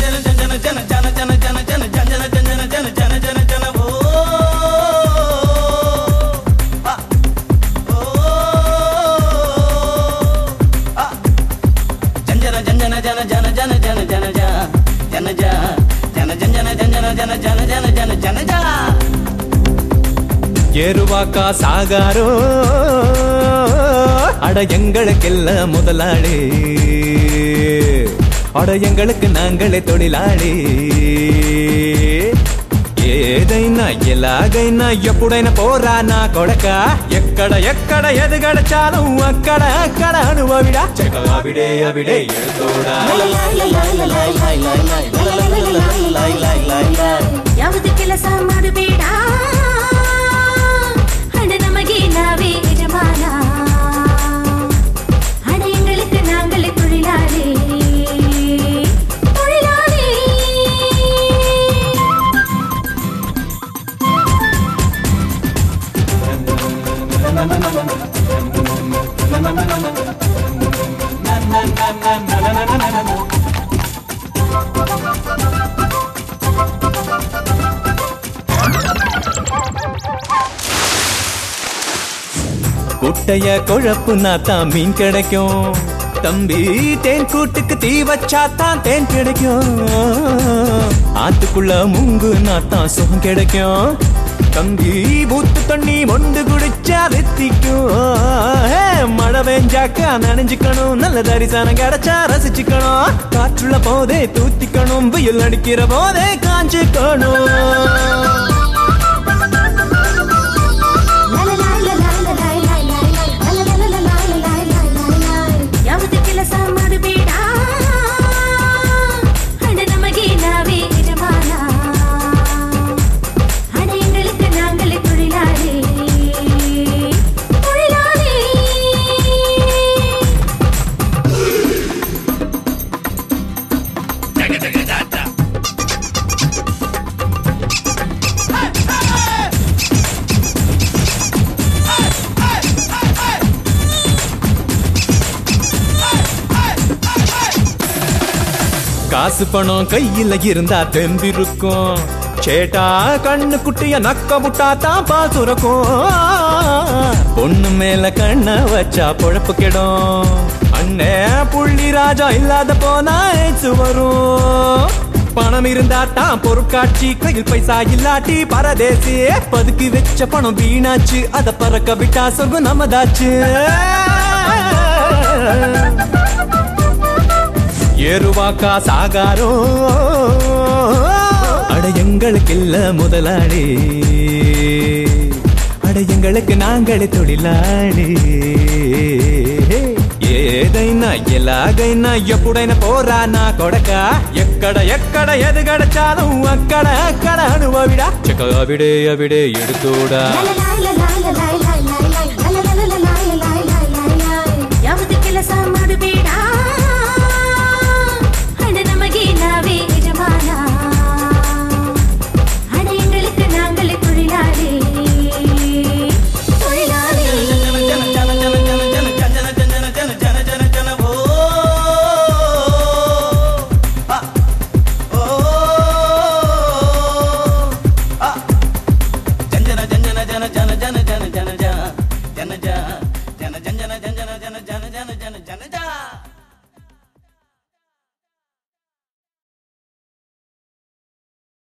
ஏறுவாக்கா சாகாரோ அட எங்களுக்கெல்லாம் முதலாளி அட எங்களுக்கு நாங்களே தொழிலாளி ఏదైనా ఎలాగైనా ఎప్పుడైనా పోరా నా కొడక ఎక్కడ ఎక్కడ ఎది గడచాలు అక్కడ అక్కడ అనుభవిడా చెకవిడే అవిడే ఎడుతోడా ಯಾವುದು ಕೆಲಸ ಮಾಡಬೇಡ ಹಣ ನಮಗೆ ನಾವೇ ಯಜಮಾನ ಹಣ ಎಂಗಳಿಗೆ ನಾங்களே தொழிலாளி குட்டைய குழப்புனா தான் மீன் கிடைக்கும் தம்பி தேன் கூட்டுக்கு தீ வச்சாத்தான் தேன் கிடைக்கும் ஆத்துக்குள்ள முங்குனா தான் சுகம் கிடைக்கும் தம்பி பூத்து தண்ணி மொண்டு குடிச்சா வெத்திக்கும் மழை பெஞ்சாக்கா நனைஞ்சுக்கணும் நல்ல தரிசனம் கிடைச்சா ரசிச்சுக்கணும் காற்றுள்ள போதே தூத்திக்கணும் வெயில் அடிக்கிற போதே காஞ்சுக்கணும் காசு பணம் கையில இருந்தா தெம்பிருக்கும் சேட்டா கண்ணு குட்டிய நக்க முட்டா தான் பாசுரக்கும் பொண்ணு மேல கண்ண வச்சா பொழப்பு கெடும் அண்ணே புள்ளி ராஜா இல்லாத போனா ஏச்சு வரும் பணம் இருந்தா தான் பொருட்காட்சி கையில் பைசா இல்லாட்டி பரதேசி பதுக்கி வச்ச பணம் வீணாச்சு அத பறக்க விட்டா சொகு நமதாச்சு ஏறுவாக்கா சாகாரோ அட எங்களுக்கெல்ல முதலாளி அட எங்களுக்கு நாங்களே தொழிலாளி ఏదైనా ఎలాగైనా ఎప్పుడైనా పోరా నా కొడక ఎక్కడ ఎక్కడ ఎది గడచాలు అక్కడ అక్కడ అనుభవిడా చెకవిడే అవిడే ఎడుతోడా